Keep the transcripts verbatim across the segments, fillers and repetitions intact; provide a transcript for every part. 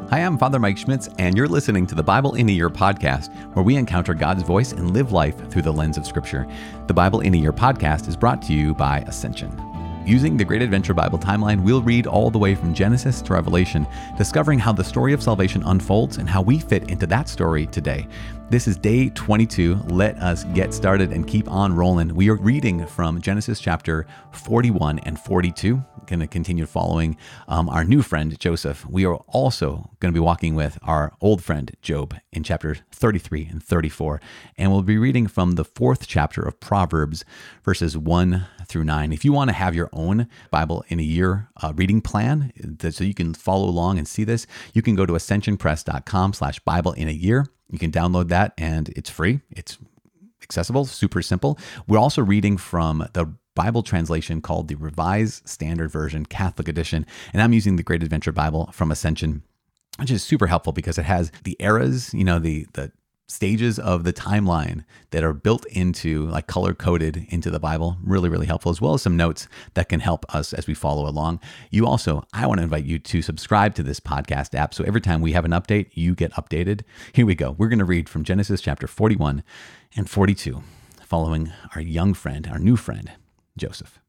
Hi, I'm Father Mike Schmitz, and you're listening to the Bible in a Year podcast, where we encounter God's voice and live life through the lens of Scripture. The Bible in a Year podcast is brought to you by Ascension. Using the Great Adventure Bible timeline, we'll read all the way from Genesis to Revelation, discovering how the story of salvation unfolds and how we fit into that story today. This is day twenty-two. Let us get started and keep on rolling. We are reading from Genesis chapter forty-one and forty-two. Going to continue following um, our new friend, Joseph. We are also going to be walking with our old friend, Job, in chapter thirty-three and thirty-four. And we'll be reading from the fourth chapter of Proverbs, verses one through nine. If you want to have your own Bible in a Year uh, reading plan, so you can follow along and see this, you can go to ascensionpress.com slash Bible in a Year. You can download that and it's free. It's accessible, super simple. We're also reading from the Bible translation called the Revised Standard Version Catholic Edition. And I'm using the Great Adventure Bible from Ascension, which is super helpful because it has the eras, you know, the, the stages of the timeline that are built into, like color coded into the Bible. Really, really helpful, as well as some notes that can help us as we follow along. You also, I want to invite you to subscribe to this podcast app. So every time we have an update, you get updated. Here we go. We're going to read from Genesis chapter forty-one and forty-two, following our young friend, our new friend, Joseph.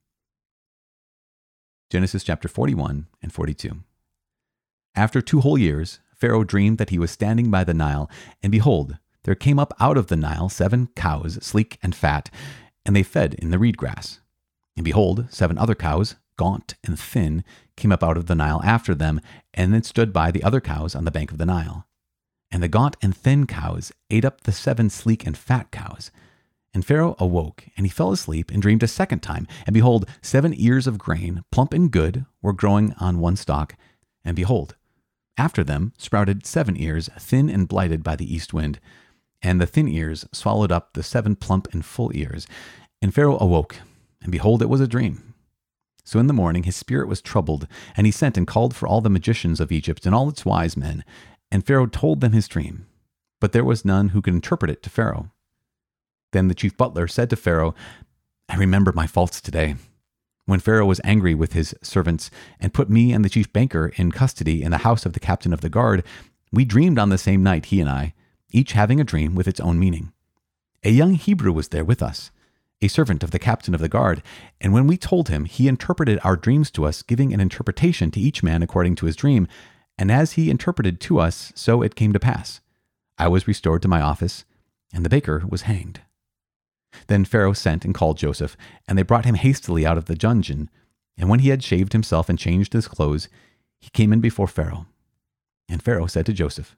Genesis chapter forty-one and forty-two. After two whole years, Pharaoh dreamed that he was standing by the Nile, and behold, there came up out of the Nile seven cows, sleek and fat, and they fed in the reed grass. And behold, seven other cows, gaunt and thin, came up out of the Nile after them, and then stood by the other cows on the bank of the Nile. And the gaunt and thin cows ate up the seven sleek and fat cows. And Pharaoh awoke, and he fell asleep and dreamed a second time. And behold, seven ears of grain, plump and good, were growing on one stalk. And behold, after them sprouted seven ears, thin and blighted by the east wind. And the thin ears swallowed up the seven plump and full ears. And Pharaoh awoke, and behold, it was a dream. So in the morning his spirit was troubled, and he sent and called for all the magicians of Egypt and all its wise men. And Pharaoh told them his dream, but there was none who could interpret it to Pharaoh. Then the chief butler said to Pharaoh, I remember my faults today. When Pharaoh was angry with his servants and put me and the chief banker in custody in the house of the captain of the guard, we dreamed on the same night, he and I, each having a dream with its own meaning. A young Hebrew was there with us, a servant of the captain of the guard, and when we told him, he interpreted our dreams to us, giving an interpretation to each man according to his dream. And as he interpreted to us, so it came to pass. I was restored to my office, and the baker was hanged. Then Pharaoh sent and called Joseph, and they brought him hastily out of the dungeon. And when he had shaved himself and changed his clothes, he came in before Pharaoh. And Pharaoh said to Joseph,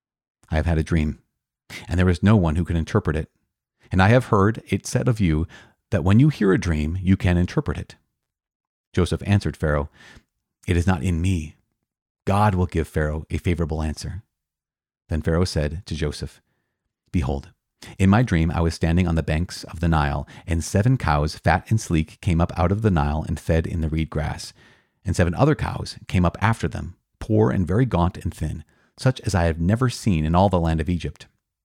I have had a dream, and there is no one who can interpret it. And I have heard it said of you that when you hear a dream, you can interpret it. Joseph answered Pharaoh, It is not in me. God will give Pharaoh a favorable answer. Then Pharaoh said to Joseph, Behold, in my dream I was standing on the banks of the Nile, and seven cows, fat and sleek, came up out of the Nile and fed in the reed grass. And seven other cows came up after them, poor and very gaunt and thin, such as I have never seen in all the land of Egypt.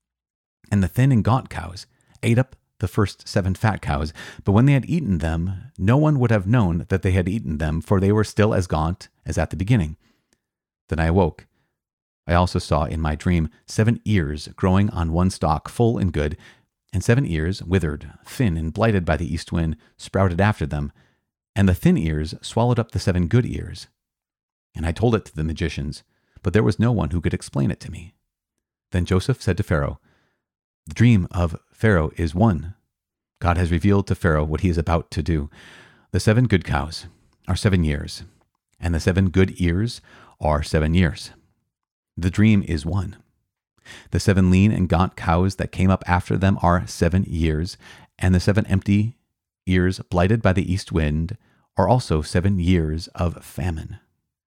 And the thin and gaunt cows ate up the first seven fat cows, but when they had eaten them, no one would have known that they had eaten them, for they were still as gaunt as at the beginning. Then I awoke. I also saw in my dream seven ears growing on one stalk, full and good, and seven ears, withered, thin, and blighted by the east wind, sprouted after them, and the thin ears swallowed up the seven good ears. And I told it to the magicians, but there was no one who could explain it to me. Then Joseph said to Pharaoh, The dream of Pharaoh is one. God has revealed to Pharaoh what he is about to do. The seven good cows are seven years, and the seven good ears are seven years. The dream is one. The seven lean and gaunt cows that came up after them are seven years, and the seven empty ears blighted by the east wind are also seven years of famine.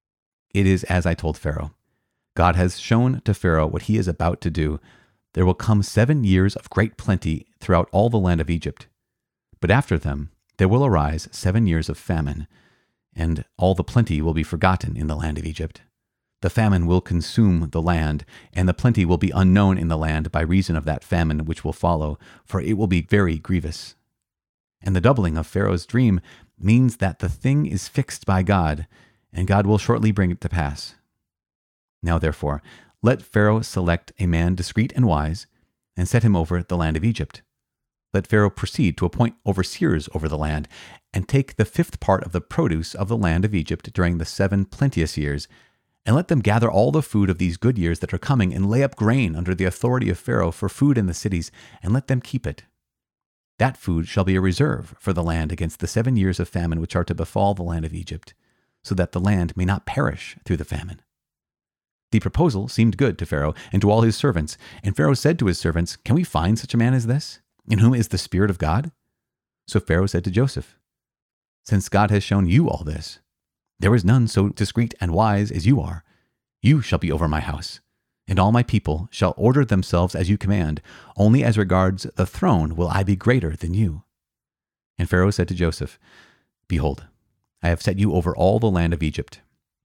It is as I told Pharaoh. God has shown to Pharaoh what he is about to do. There will come seven years of great plenty throughout all the land of Egypt. But after them there will arise seven years of famine, and all the plenty will be forgotten in the land of Egypt. The famine will consume the land, and the plenty will be unknown in the land by reason of that famine which will follow, for it will be very grievous. And the doubling of Pharaoh's dream means that the thing is fixed by God, and God will shortly bring it to pass. Now therefore, let Pharaoh select a man discreet and wise, and set him over the land of Egypt. Let Pharaoh proceed to appoint overseers over the land, and take the fifth part of the produce of the land of Egypt during the seven plenteous years, and let them gather all the food of these good years that are coming, and lay up grain under the authority of Pharaoh for food in the cities, and let them keep it. That food shall be a reserve for the land against the seven years of famine which are to befall the land of Egypt, so that the land may not perish through the famine. The proposal seemed good to Pharaoh and to all his servants, and Pharaoh said to his servants, Can we find such a man as this, in whom is the Spirit of God? So Pharaoh said to Joseph, Since God has shown you all this, there is none so discreet and wise as you are. You shall be over my house, and all my people shall order themselves as you command. Only as regards the throne will I be greater than you. And Pharaoh said to Joseph, Behold, I have set you over all the land of Egypt.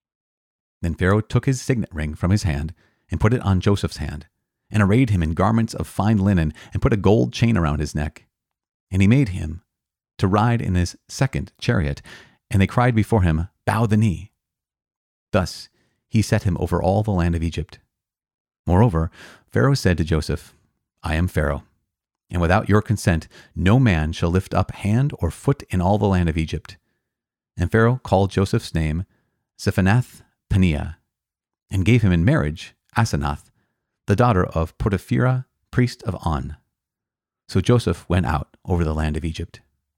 Then Pharaoh took his signet ring from his hand and put it on Joseph's hand, and arrayed him in garments of fine linen, and put a gold chain around his neck. And he made him to ride in his second chariot, and they cried before him, Bow the knee. Thus he set him over all the land of Egypt. Moreover, Pharaoh said to Joseph, I am Pharaoh, and without your consent no man shall lift up hand or foot in all the land of Egypt. And Pharaoh called Joseph's name Zaphenath-Paneah, and gave him in marriage Asenath, the daughter of Potipherah, priest of On. So Joseph went out over the land of Egypt.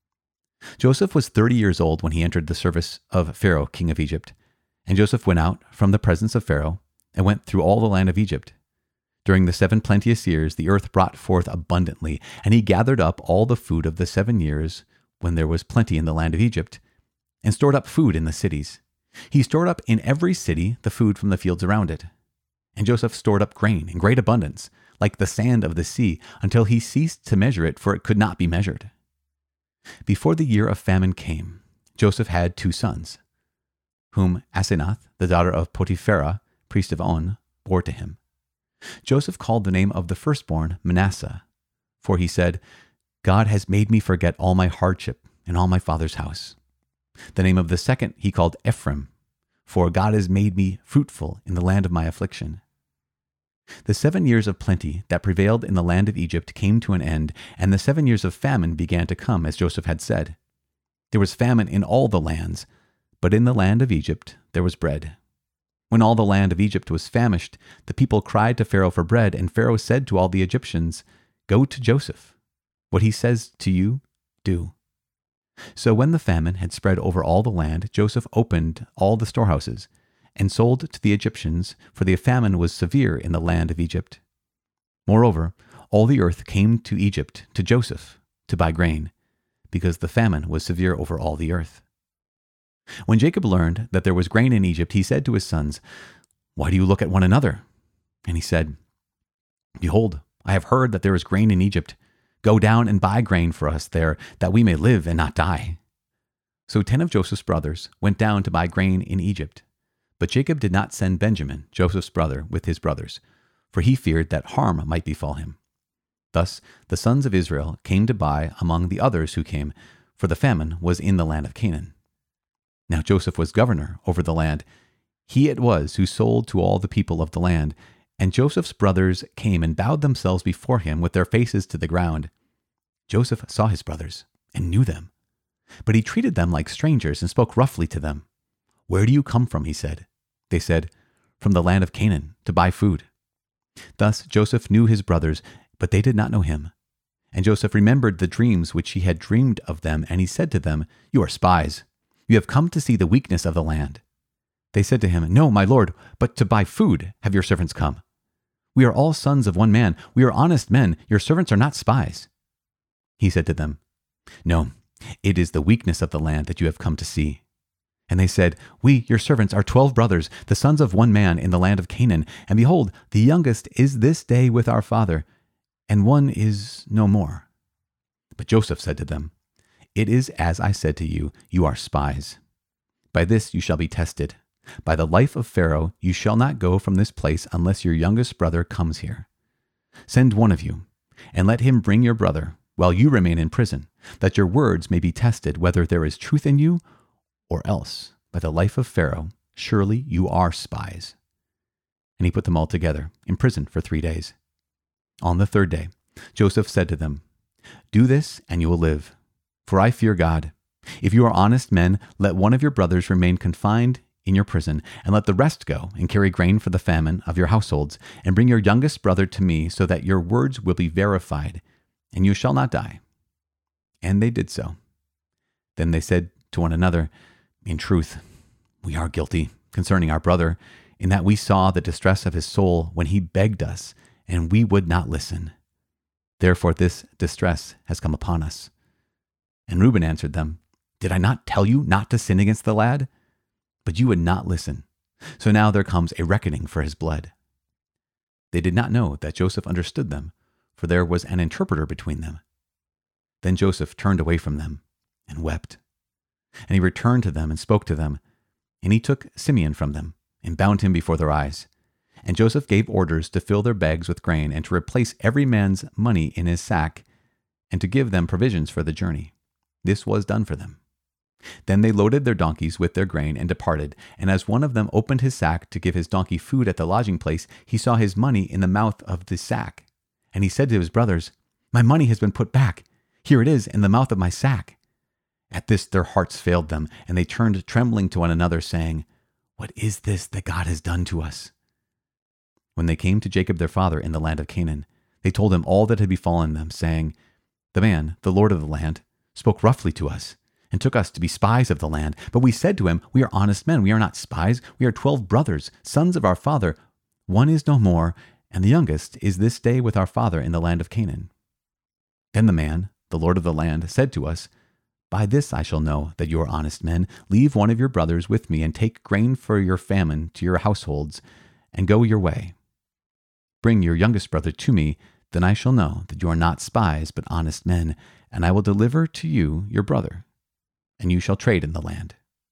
Joseph was thirty years old when he entered the service of Pharaoh, king of Egypt. And Joseph went out from the presence of Pharaoh, and went through all the land of Egypt. During the seven plenteous years the earth brought forth abundantly, and he gathered up all the food of the seven years when there was plenty in the land of Egypt, and stored up food in the cities. He stored up in every city the food from the fields around it. And Joseph stored up grain in great abundance, like the sand of the sea, until he ceased to measure it, for it could not be measured. Before the year of famine came, Joseph had two sons, whom Asenath, the daughter of Potipherah, priest of On, bore to him. Joseph called the name of the firstborn Manasseh, for he said, God has made me forget all my hardship and all my father's house. The name of the second he called Ephraim, for God has made me fruitful in the land of my affliction. The seven years of plenty that prevailed in the land of Egypt came to an end, and the seven years of famine began to come, as Joseph had said. There was famine in all the lands, but in the land of Egypt there was bread. When all the land of Egypt was famished, the people cried to Pharaoh for bread, and Pharaoh said to all the Egyptians, Go to Joseph. What he says to you, do. So when the famine had spread over all the land, Joseph opened all the storehouses, and sold to the Egyptians, for the famine was severe in the land of Egypt. Moreover, all the earth came to Egypt, to Joseph, to buy grain, because the famine was severe over all the earth. When Jacob learned that there was grain in Egypt, he said to his sons, Why do you look at one another? And he said, Behold, I have heard that there is grain in Egypt. Go down and buy grain for us there, that we may live and not die. So ten of Joseph's brothers went down to buy grain in Egypt. But Jacob did not send Benjamin, Joseph's brother, with his brothers, for he feared that harm might befall him. Thus the sons of Israel came to buy among the others who came, for the famine was in the land of Canaan. Now Joseph was governor over the land. He it was who sold to all the people of the land. And Joseph's brothers came and bowed themselves before him with their faces to the ground. Joseph saw his brothers and knew them, but he treated them like strangers and spoke roughly to them. Where do you come from? He said. They said, From the land of Canaan, to buy food. Thus Joseph knew his brothers, but they did not know him. And Joseph remembered the dreams which he had dreamed of them, and he said to them, You are spies. You have come to see the weakness of the land. They said to him, No, my lord, but to buy food have your servants come. We are all sons of one man. We are honest men. Your servants are not spies. He said to them, No, it is the weakness of the land that you have come to see. And they said, We, your servants, are twelve brothers, the sons of one man in the land of Canaan. And behold, the youngest is this day with our father, and one is no more. But Joseph said to them, It is as I said to you, you are spies. By this you shall be tested. By the life of Pharaoh, you shall not go from this place unless your youngest brother comes here. Send one of you, and let him bring your brother, while you remain in prison, that your words may be tested whether there is truth in you, or else, by the life of Pharaoh, surely you are spies. And he put them all together in prison for three days. On the third day, Joseph said to them, "Do this, and you will live, for I fear God. If you are honest men, let one of your brothers remain confined in your prison, and let the rest go and carry grain for the famine of your households, and bring your youngest brother to me, so that your words will be verified, and you shall not die." And they did so. Then they said to one another, "In truth, we are guilty concerning our brother, in that we saw the distress of his soul when he begged us, and we would not listen. Therefore this distress has come upon us." And Reuben answered them, "Did I not tell you not to sin against the lad? But you would not listen. So now there comes a reckoning for his blood." They did not know that Joseph understood them, for there was an interpreter between them. Then Joseph turned away from them and wept. And he returned to them and spoke to them. And he took Simeon from them and bound him before their eyes. And Joseph gave orders to fill their bags with grain and to replace every man's money in his sack and to give them provisions for the journey. This was done for them. Then they loaded their donkeys with their grain and departed. And as one of them opened his sack to give his donkey food at the lodging place, he saw his money in the mouth of the sack. And he said to his brothers, "My money has been put back. Here it is in the mouth of my sack." At this their hearts failed them, and they turned trembling to one another, saying, "What is this that God has done to us?" When they came to Jacob their father in the land of Canaan, they told him all that had befallen them, saying, "The man, the lord of the land, spoke roughly to us, and took us to be spies of the land. But we said to him, 'We are honest men, we are not spies. We are twelve brothers, sons of our father. One is no more, and the youngest is this day with our father in the land of Canaan.' Then the man, the lord of the land, said to us, 'By this I shall know that you are honest men. Leave one of your brothers with me, and take grain for your famine to your households, and go your way. Bring your youngest brother to me, then I shall know that you are not spies, but honest men, and I will deliver to you your brother, and you shall trade in the land.'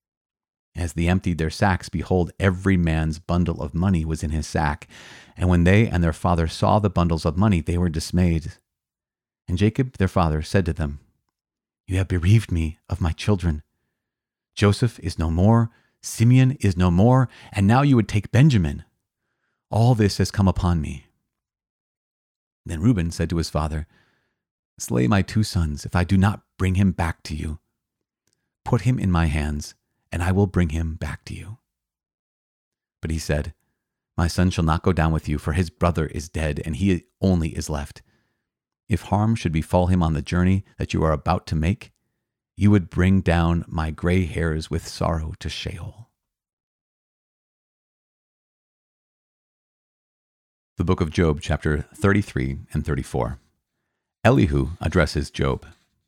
As they emptied their sacks, behold, every man's bundle of money was in his sack. And when they and their father saw the bundles of money, they were dismayed. And Jacob their father said to them, 'You have bereaved me of my children. Joseph is no more, Simeon is no more, and now you would take Benjamin. All this has come upon me.' Then Reuben said to his father, 'Slay my two sons, if I do not bring him back to you. Put him in my hands, and I will bring him back to you.' But he said, 'My son shall not go down with you, for his brother is dead, and he only is left. If harm should befall him on the journey that you are about to make, you would bring down my gray hairs with sorrow to Sheol.'" The book of Job, chapter thirty-three and thirty-four. Elihu addresses Job.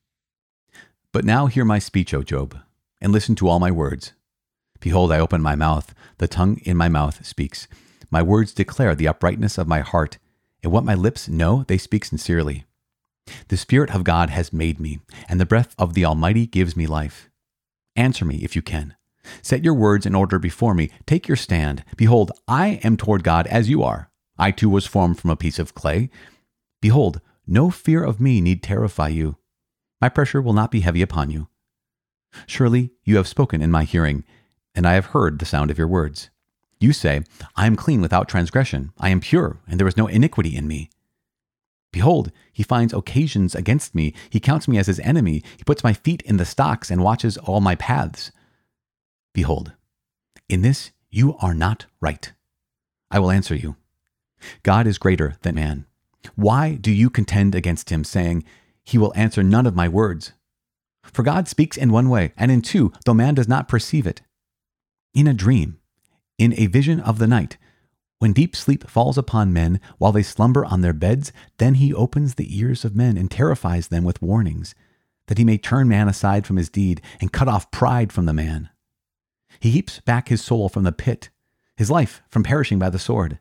"But now hear my speech, O Job, and listen to all my words. Behold, I open my mouth, the tongue in my mouth speaks. My words declare the uprightness of my heart, and what my lips know, they speak sincerely. The Spirit of God has made me, and the breath of the Almighty gives me life. Answer me if you can. Set your words in order before me. Take your stand. Behold, I am toward God as you are. I too was formed from a piece of clay. Behold, no fear of me need terrify you. My pressure will not be heavy upon you. Surely you have spoken in my hearing, and I have heard the sound of your words. You say, 'I am clean without transgression. I am pure, and there is no iniquity in me.' Behold, he finds occasions against me. He counts me as his enemy. He puts my feet in the stocks and watches all my paths. Behold, in this you are not right. I will answer you. God is greater than man. Why do you contend against him, saying, 'He will answer none of my words'? For God speaks in one way, and in two, though man does not perceive it. In a dream, in a vision of the night, when deep sleep falls upon men while they slumber on their beds, then he opens the ears of men and terrifies them with warnings, that he may turn man aside from his deed and cut off pride from the man. He heaps back his soul from the pit, his life from perishing by the sword.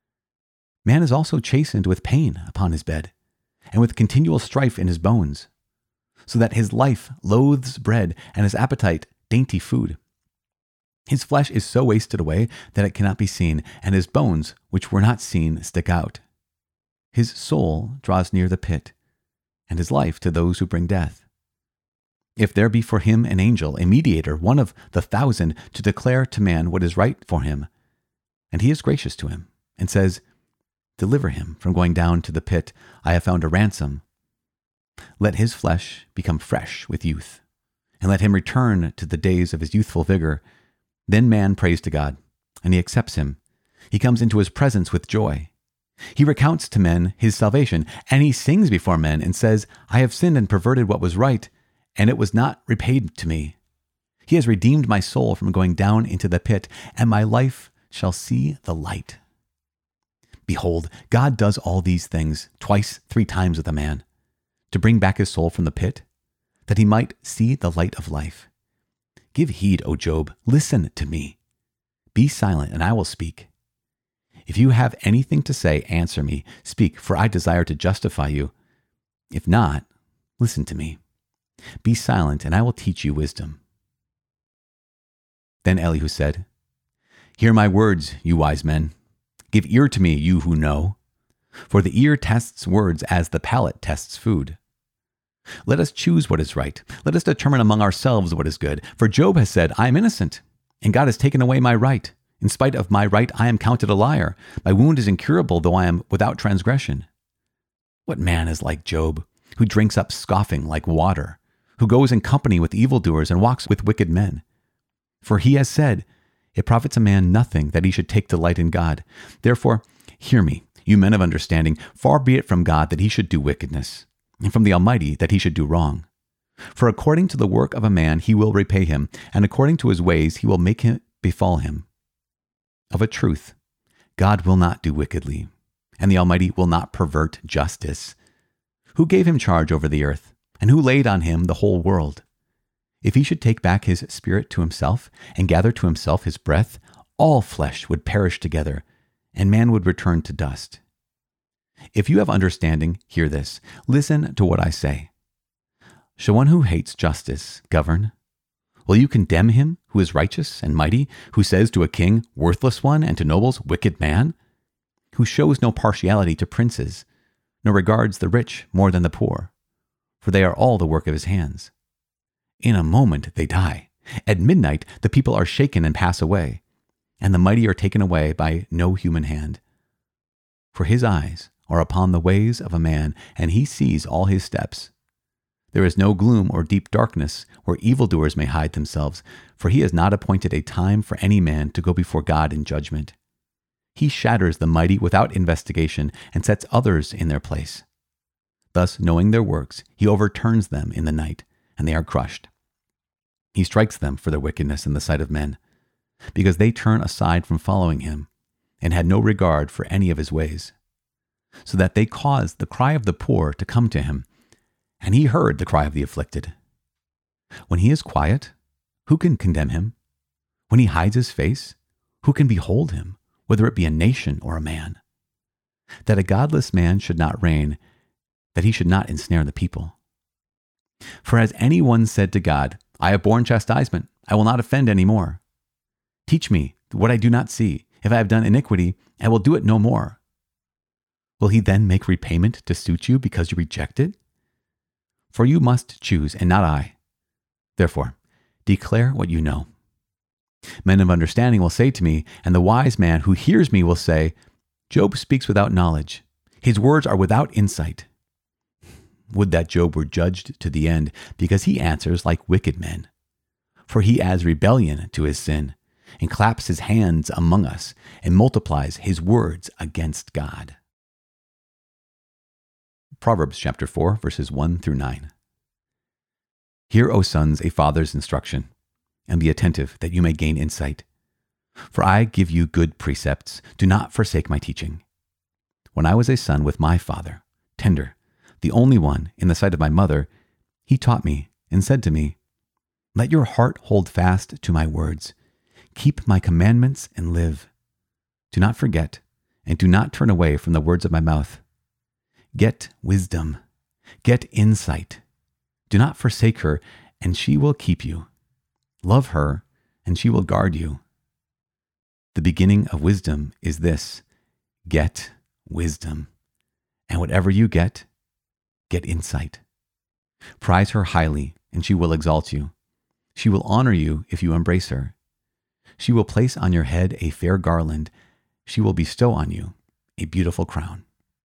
Man is also chastened with pain upon his bed, and with continual strife in his bones, so that his life loathes bread and his appetite dainty food. His flesh is so wasted away that it cannot be seen, and his bones, which were not seen, stick out. His soul draws near the pit, and his life to those who bring death. If there be for him an angel, a mediator, one of the thousand, to declare to man what is right for him, and he is gracious to him, and says, "Deliver him from going down to the pit. I have found a ransom. Let his flesh become fresh with youth, and let him return to the days of his youthful vigor." Then man prays to God, and he accepts him. He comes into his presence with joy. He recounts to men his salvation, and he sings before men and says, "I have sinned and perverted what was right, and it was not repaid to me. He has redeemed my soul from going down into the pit, and my life shall see the light." Behold, God does all these things twice, three times with a man, to bring back his soul from the pit, that he might see the light of life. Give heed, O Job, listen to me. Be silent, and I will speak. If you have anything to say, answer me. Speak, for I desire to justify you. If not, listen to me. Be silent, and I will teach you wisdom. Then Elihu said, "Hear my words, you wise men. Give ear to me, you who know. For the ear tests words as the palate tests food. Let us choose what is right. Let us determine among ourselves what is good. For Job has said, I am innocent, and God has taken away my right. In spite of my right, I am counted a liar. My wound is incurable, though I am without transgression. What man is like Job, who drinks up scoffing like water, who goes in company with evildoers and walks with wicked men? For he has said, it profits a man nothing that he should take delight in God. Therefore, hear me, you men of understanding. Far be it from God that he should do wickedness, and from the Almighty that he should do wrong. For according to the work of a man he will repay him, and according to his ways he will make it befall him. Of a truth, God will not do wickedly, and the Almighty will not pervert justice. Who gave him charge over the earth, and who laid on him the whole world? If he should take back his spirit to himself, and gather to himself his breath, all flesh would perish together, and man would return to dust. If you have understanding, hear this. Listen to what I say. Shall one who hates justice govern? Will you condemn him who is righteous and mighty, who says to a king, worthless one, and to nobles, wicked man? Who shows no partiality to princes, nor regards the rich more than the poor, for they are all the work of his hands. In a moment they die. At midnight the people are shaken and pass away, and the mighty are taken away by no human hand. For his eyes are upon the ways of a man, and he sees all his steps. There is no gloom or deep darkness where evildoers may hide themselves, for he has not appointed a time for any man to go before God in judgment. He shatters the mighty without investigation and sets others in their place. Thus, knowing their works, he overturns them in the night, and they are crushed. He strikes them for their wickedness in the sight of men, because they turn aside from following him, and had no regard for any of his ways, so that they caused the cry of the poor to come to him, and he heard the cry of the afflicted. When he is quiet, who can condemn him? When he hides his face, who can behold him, whether it be a nation or a man? That a godless man should not reign, that he should not ensnare the people. For has anyone said to God, I have borne chastisement, I will not offend any more. Teach me what I do not see. If I have done iniquity, I will do it no more. Will he then make repayment to suit you because you reject it? For you must choose, and not I. Therefore, declare what you know. Men of understanding will say to me, and the wise man who hears me will say, Job speaks without knowledge. His words are without insight. Would that Job were judged to the end, because he answers like wicked men. For he adds rebellion to his sin, and claps his hands among us, and multiplies his words against God. Proverbs chapter four, verses one through nine. Hear, O sons, a father's instruction, and be attentive that you may gain insight. For I give you good precepts. Do not forsake my teaching. When I was a son with my father, tender, the only one in the sight of my mother, he taught me and said to me, Let your heart hold fast to my words. Keep my commandments and live. Do not forget, and do not turn away from the words of my mouth. Get wisdom, get insight. Do not forsake her, and she will keep you. Love her, and she will guard you. The beginning of wisdom is this: get wisdom. And whatever you get, get insight. Prize her highly, and she will exalt you. She will honor you if you embrace her. She will place on your head a fair garland. she will bestow on you a beautiful crown.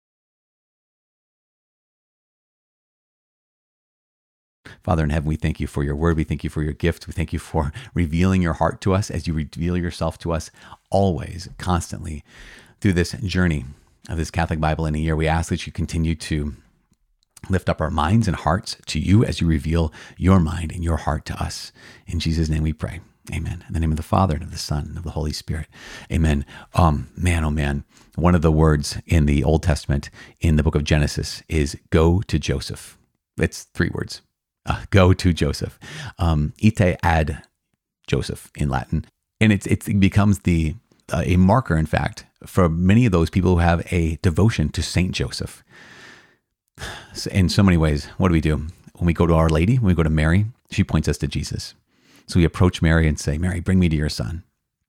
Father in heaven, we thank you for your word. We thank you for your gift. We thank you for revealing your heart to us as you reveal yourself to us always, constantly through this journey of this Catholic Bible in a year. We ask that you continue to lift up our minds and hearts to you as you reveal your mind and your heart to us. In Jesus' name we pray. Amen. In the name of the Father, and of the Son, and of the Holy Spirit. Amen. Um, man, oh man, one of the words in the Old Testament in the book of Genesis is go to Joseph. It's three words. Uh, go to Joseph. Um, ite ad Joseph in Latin. And it's, it's, it becomes the uh, a marker, in fact, for many of those people who have a devotion to Saint Joseph. So in so many ways, what do we do? When we go to Our Lady, when we go to Mary, she points us to Jesus. So we approach Mary and say, Mary, bring me to your son.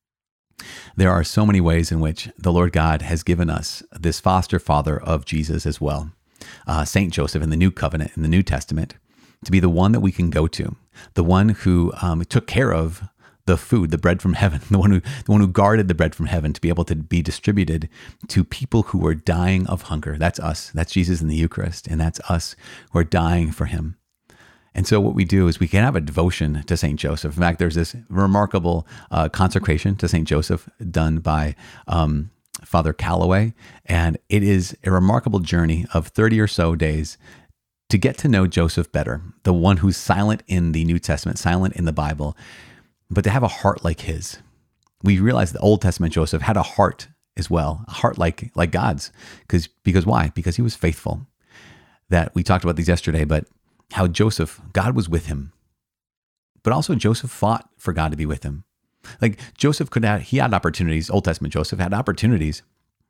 There are so many ways in which the Lord God has given us this foster father of Jesus as well. Uh, Saint Joseph in the New Covenant, in the New Testament, to be the one that we can go to, the one who um, took care of the food, the bread from heaven, the one who the one who guarded the bread from heaven to be able to be distributed to people who were dying of hunger. That's us. That's Jesus in the Eucharist, and that's us who are dying for him. And so what we do is we can have a devotion to Saint Joseph. In fact, there's this remarkable uh, consecration to Saint Joseph done by um, Father Calloway, and it is a remarkable journey of thirty or so days to get to know Joseph better, the one who's silent in the New Testament, silent in the Bible, but to have a heart like his. We realize the Old Testament Joseph had a heart as well, a heart like like God's. Because because why? Because he was faithful. That we talked about these yesterday, but how Joseph, God was with him, but also Joseph fought for God to be with him. Like Joseph could have, he had opportunities, Old Testament Joseph had opportunities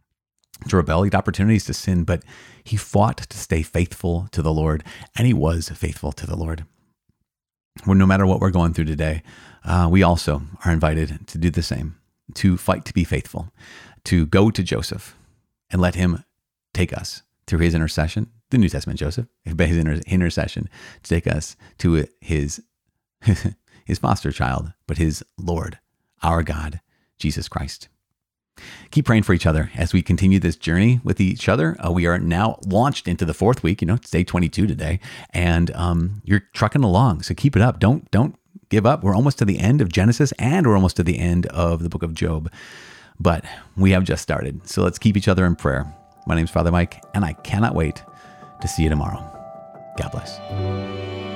to rebel, he had opportunities to sin, but he fought to stay faithful to the Lord, and he was faithful to the Lord. Well, no matter what we're going through today, uh, we also are invited to do the same, to fight to be faithful, to go to Joseph and let him take us through his intercession, the New Testament Joseph, by his inter- intercession, to take us to his, his foster child, but his Lord, our God, Jesus Christ. Keep praying for each other as we continue this journey with each other. Uh, we are now launched into the fourth week. You know, it's day twenty-two today, and um, you're trucking along. So keep it up. Don't don't give up. We're almost to the end of Genesis, and we're almost to the end of the book of Job. But we have just started. So let's keep each other in prayer. My name is Father Mike, and I cannot wait to see you tomorrow. God bless.